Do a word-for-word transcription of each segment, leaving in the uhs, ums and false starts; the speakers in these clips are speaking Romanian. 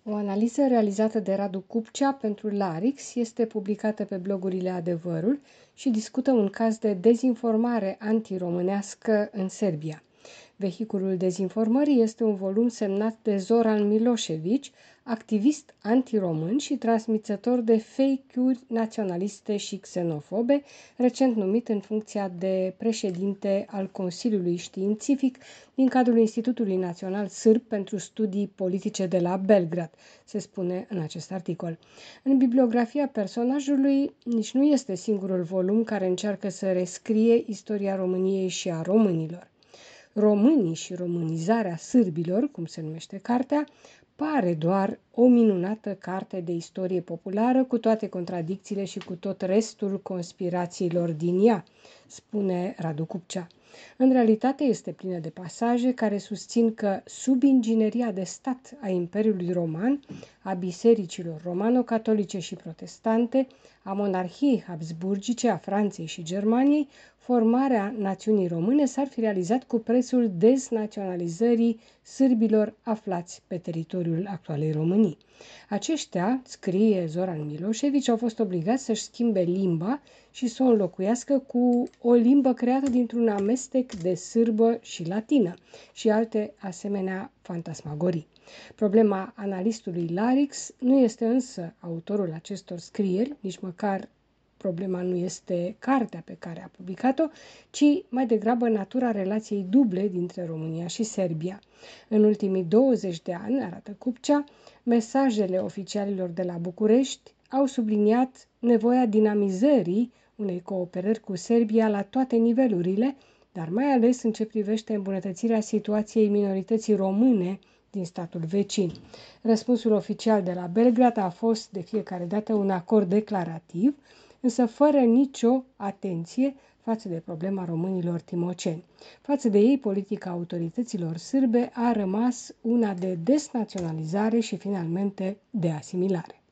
O analiză realizată de Radu Cupcea pentru Larix este publicată pe blogurile Adevărul și discută un caz de dezinformare antiromânească în Serbia. Vehiculul dezinformării este un volum semnat de Zoran Milošević, activist antiromân și transmițător de fake-uri naționaliste și xenofobe, recent numit în funcția de președinte al Consiliului Științific din cadrul Institutului Național Sârb pentru Studii Politice de la Belgrad, se spune în acest articol. În bibliografia personajului nici nu este singurul volum care încearcă să rescrie istoria României și a românilor. Românii și românizarea sârbilor, cum se numește cartea, pare doar o minunată carte de istorie populară cu toate contradicțiile și cu tot restul conspirațiilor din ea, spune Radu Cupcea. În realitate este plină de pasaje care susțin că sub ingineria de stat a Imperiului Roman, a bisericilor romano-catolice și protestante, a monarhiei habsburgice, a Franței și Germaniei, formarea națiunii române s-ar fi realizat cu prețul deznaționalizării sârbilor aflați pe teritoriul actualei Românii. Aceștia, scrie Zoran Milošević, au fost obligați să-și schimbe limba și să o înlocuiască cu o limbă creată dintr-un amestec de sârbă și latină și alte asemenea fantasmagorii. Problema analistului Larix nu este însă autorul acestor scrieri, nici măcar problema nu este cartea pe care a publicat-o, ci mai degrabă natura relației duble dintre România și Serbia. În ultimii douăzeci de ani, arată Cupcea, mesajele oficialilor de la București au subliniat nevoia dinamizării unei cooperări cu Serbia la toate nivelurile, dar mai ales în ce privește îmbunătățirea situației minorității române din statul vecin. Răspunsul oficial de la Belgrad a fost de fiecare dată un acord declarativ, însă fără nicio atenție față de problema românilor timoceni. Față de ei, politica autorităților sârbe a rămas una de desnaționalizare și finalmente de asimilare.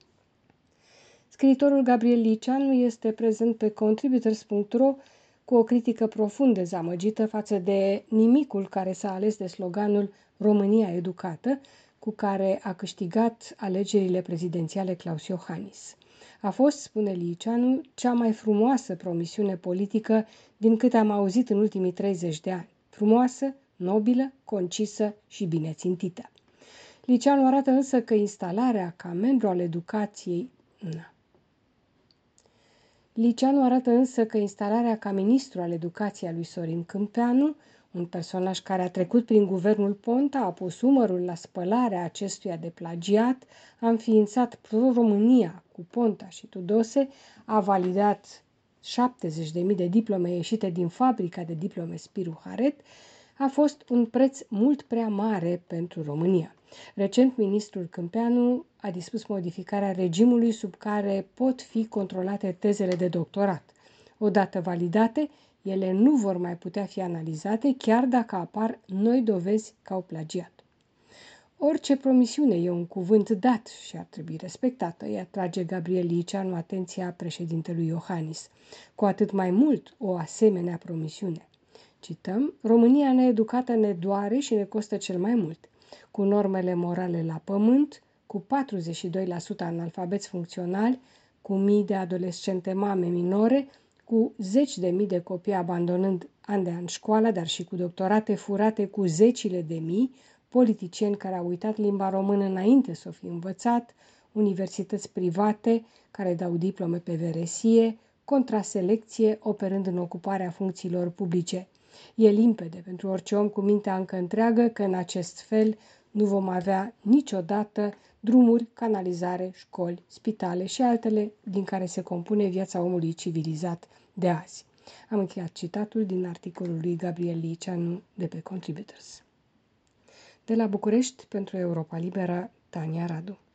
Scriitorul Gabriel Liceanu este prezent pe contributors punct ro cu o critică profund dezamăgită față de nimicul care s-a ales de sloganul România educată, cu care a câștigat alegerile prezidențiale Klaus Iohannis. A fost, spune Liceanu, cea mai frumoasă promisiune politică din câte am auzit în ultimii treizeci de ani. Frumoasă, nobilă, concisă și bine țintită. Liceanu arată însă că instalarea ca membru al educației... Na. Liceanu arată însă că instalarea ca ministru al educației a lui Sorin Câmpeanu, un personaj care a trecut prin guvernul Ponta, a pus umărul la spălarea acestuia de plagiat, a înființat Pro-România cu Ponta și Tudose, a validat șaptezeci de mii de diplome ieșite din fabrica de diplome Spiru Haret, a fost un preț mult prea mare pentru România. Recent, ministrul Câmpeanu a dispus modificarea regimului sub care pot fi controlate tezele de doctorat. Odată validate, ele nu vor mai putea fi analizate, chiar dacă apar noi dovezi că au plagiat. Orice promisiune e un cuvânt dat și ar trebui respectată, îi atrage Gabriel Liceanu atenția președintelui Iohannis. Cu atât mai mult o asemenea promisiune. Cităm, România needucată ne doare și ne costă cel mai mult. Cu normele morale la pământ, cu patruzeci și doi la sută analfabeți funcționali, cu mii de adolescente mame minore, cu zeci de mii de copii abandonând an de an școala, dar și cu doctorate furate cu zecile de mii, politicieni care au uitat limba română înainte să o fi învățat, universități private care dau diplome pe veresie, contraselecție operând în ocuparea funcțiilor publice. E limpede pentru orice om cu mintea încă întreagă că în acest fel nu vom avea niciodată drumuri, canalizare, școli, spitale și altele din care se compune viața omului civilizat de azi. Am încheiat citatul din articolul lui Gabriel Liceanu de pe Contributors. De la București, pentru Europa Liberă, Tania Radu.